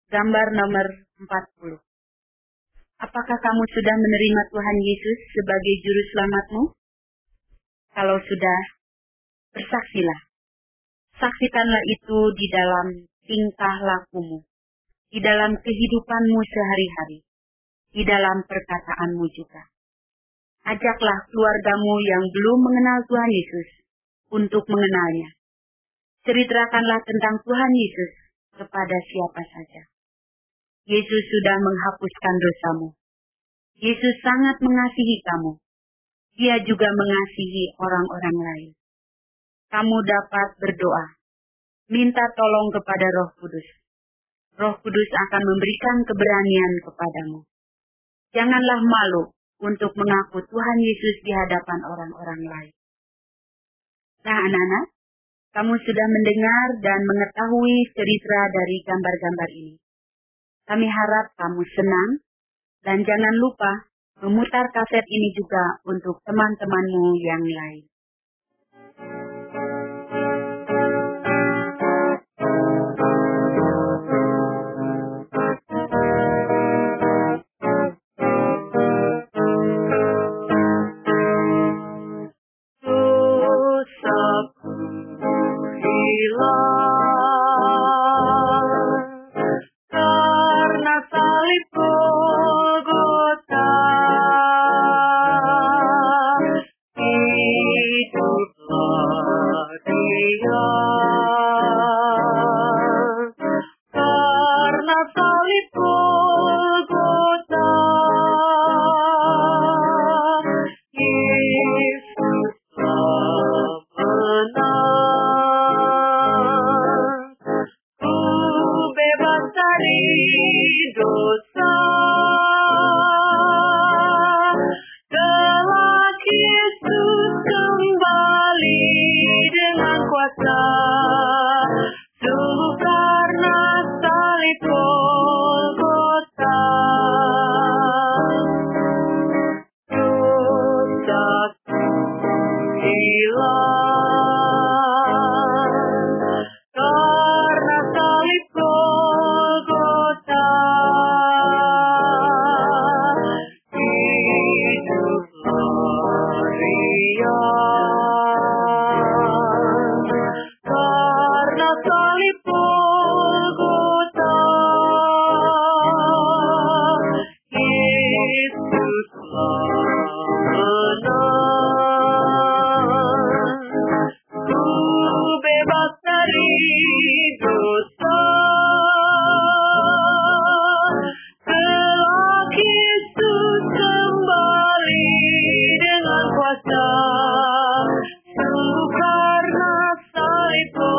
Gambar nomor 40. Apakah kamu sudah menerima Tuhan Yesus sebagai juru selamatmu? Kalau sudah, bersaksilah. Saksikanlah itu di dalam tingkah lakumu, di dalam kehidupanmu sehari-hari, di dalam perkataanmu juga. Ajaklah keluargamu yang belum mengenal Tuhan Yesus untuk mengenalnya. Ceritakanlah tentang Tuhan Yesus kepada siapa saja. Yesus sudah menghapuskan dosamu. Yesus sangat mengasihi kamu. Dia juga mengasihi orang-orang lain. Kamu dapat berdoa, minta tolong kepada Roh Kudus. Roh Kudus akan memberikan keberanian kepadamu. Janganlah malu untuk mengaku Tuhan Yesus di hadapan orang-orang lain. Nah, anak-anak, kamu sudah mendengar dan mengetahui cerita dari gambar-gambar ini. Kami harap kamu senang dan jangan lupa memutar kaset ini juga untuk teman-temanmu yang lain. Karena salib